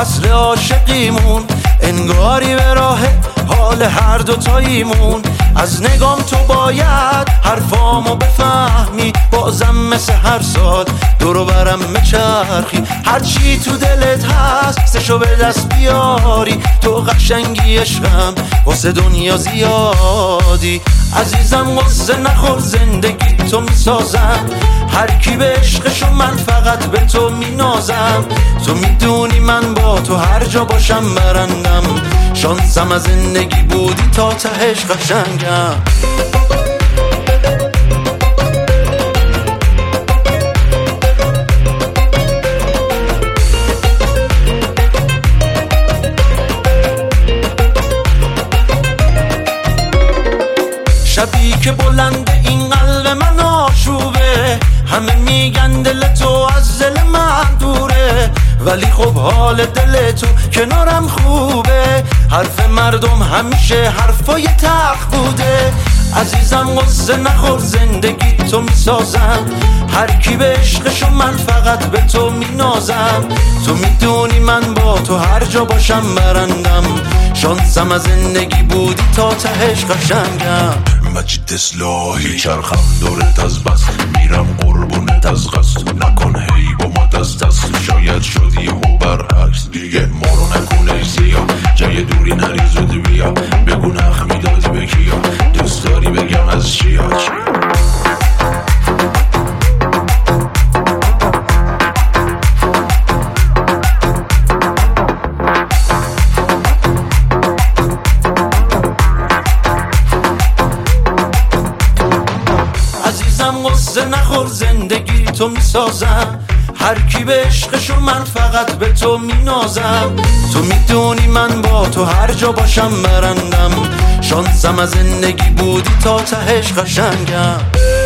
فصل عاشقیمون انگاری به راه حال هر دوتاییمون. از نگام تو باید حرفامو بفهمی، بازم مثل هر سال دورو برم مچرخی. هرچی تو دلت هست سشو به دست بیاری، تو قشنگی عشقم واسه دنیا زیادی. عزیزم غصه نخور زندگی تو میسازم، هر کی به عشقشو من فقط به تو مینازم. تو میدونی من با تو هر جا باشم برندم، شانسم از زندگی بودی تا تهش قشنگم. شبی که بلند این قلب من آشوبه، همه میگن دل تو از دل من دوره، ولی خب حال دل تو کنارم خوبه. حرف مردم همیشه حرفای تلخ بوده. عزیزم غصه نخور زندگی تو میسازم، هر کی به عشقشو من فقط به تو مینازم. تو میدونی من با تو هر جا باشم برندم، شانسم از زندگی بودی تا تهش قشنگم. مجید اصلاحی چرخم دورت از بس، میرم قربونت از قصد، نکن هی با ما دست دست. شاید شدی و برعکس دیگه ما رو نکنه سیاه، جای دوری نری زود بیا، بگو نخ میدادی به کیا، دوست داری بگم از چیا. عزیزم غصه نخور زندگی تو میسازم، هر کی به عشقشو من فقط به تو مینازم. تو میدونی من با تو هر جا باشم برندم، شانسم از زندگی بودی تا تهش قشنگم.